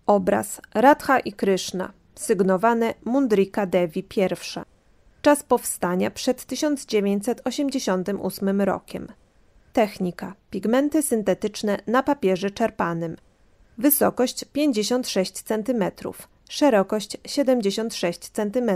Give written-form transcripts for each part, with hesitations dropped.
Obraz Radha i Kryszna, sygnowane Mundrika Devi I. Czas powstania przed 1988 rokiem. Technika: pigmenty syntetyczne na papierze czerpanym. Wysokość 56 cm, szerokość 76 cm.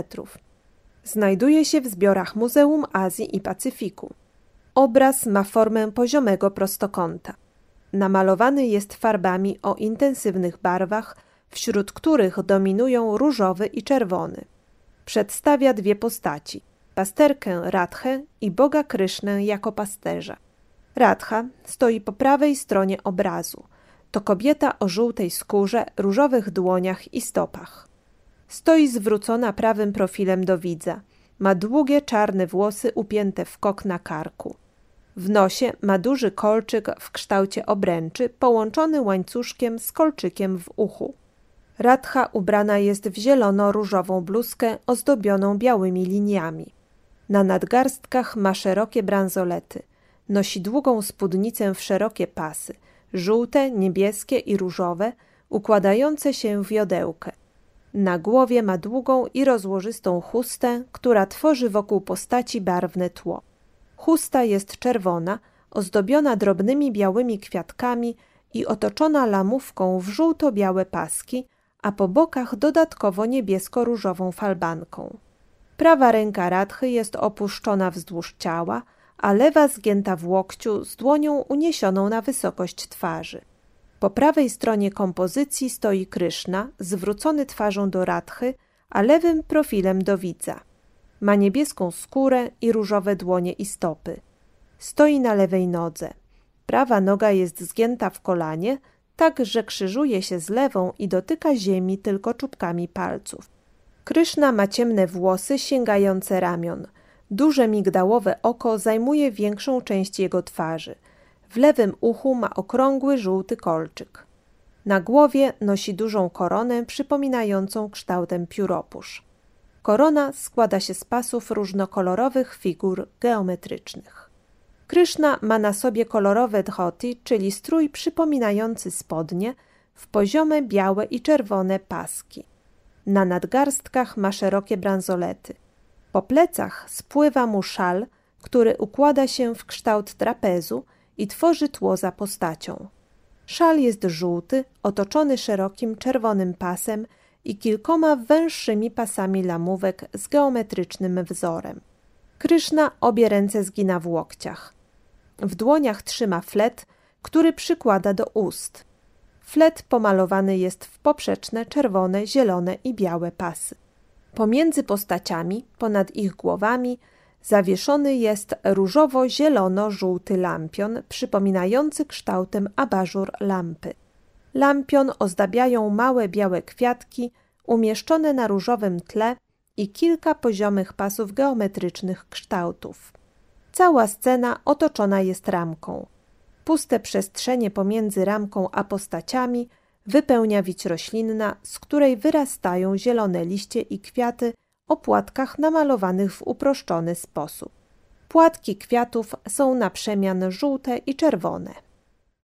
Znajduje się w zbiorach Muzeum Azji i Pacyfiku. Obraz ma formę poziomego prostokąta. Namalowany jest farbami o intensywnych barwach, wśród których dominują różowy i czerwony. Przedstawia dwie postaci: pasterkę Radhę i Boga Krysznę jako pasterza. Radha stoi po prawej stronie obrazu. To kobieta o żółtej skórze, różowych dłoniach i stopach. Stoi zwrócona prawym profilem do widza. Ma długie czarne włosy upięte w kok na karku. W nosie ma duży kolczyk w kształcie obręczy, połączony łańcuszkiem z kolczykiem w uchu. Radha ubrana jest w zielono-różową bluzkę ozdobioną białymi liniami. Na nadgarstkach ma szerokie bransolety. Nosi długą spódnicę w szerokie pasy, żółte, niebieskie i różowe, układające się w jodełkę. Na głowie ma długą i rozłożystą chustę, która tworzy wokół postaci barwne tło. Chusta jest czerwona, ozdobiona drobnymi białymi kwiatkami i otoczona lamówką w żółto-białe paski, a po bokach dodatkowo niebiesko-różową falbanką. Prawa ręka Radhy jest opuszczona wzdłuż ciała, a lewa zgięta w łokciu z dłonią uniesioną na wysokość twarzy. Po prawej stronie kompozycji stoi Kryszna, zwrócony twarzą do Radhy, a lewym profilem do widza. Ma niebieską skórę i różowe dłonie i stopy. Stoi na lewej nodze. Prawa noga jest zgięta w kolanie, tak że krzyżuje się z lewą i dotyka ziemi tylko czubkami palców. Kryszna ma ciemne włosy sięgające ramion. Duże migdałowe oko zajmuje większą część jego twarzy. W lewym uchu ma okrągły żółty kolczyk. Na głowie nosi dużą koronę przypominającą kształtem pióropusz. Korona składa się z pasów różnokolorowych figur geometrycznych. Kryszna ma na sobie kolorowe dhoti, czyli strój przypominający spodnie, w poziome białe i czerwone paski. Na nadgarstkach ma szerokie bransolety. Po plecach spływa mu szal, który układa się w kształt trapezu i tworzy tło za postacią. Szal jest żółty, otoczony szerokim czerwonym pasem i kilkoma węższymi pasami lamówek z geometrycznym wzorem. Kryszna obie ręce zgina w łokciach. W dłoniach trzyma flet, który przykłada do ust. Flet pomalowany jest w poprzeczne czerwone, zielone i białe pasy. Pomiędzy postaciami, ponad ich głowami, zawieszony jest różowo-zielono-żółty lampion, przypominający kształtem abażur lampy. Lampion ozdabiają małe białe kwiatki umieszczone na różowym tle i kilka poziomych pasów geometrycznych kształtów. Cała scena otoczona jest ramką. Puste przestrzenie pomiędzy ramką a postaciami wypełnia wić roślinna, z której wyrastają zielone liście i kwiaty o płatkach namalowanych w uproszczony sposób. Płatki kwiatów są na przemian żółte i czerwone.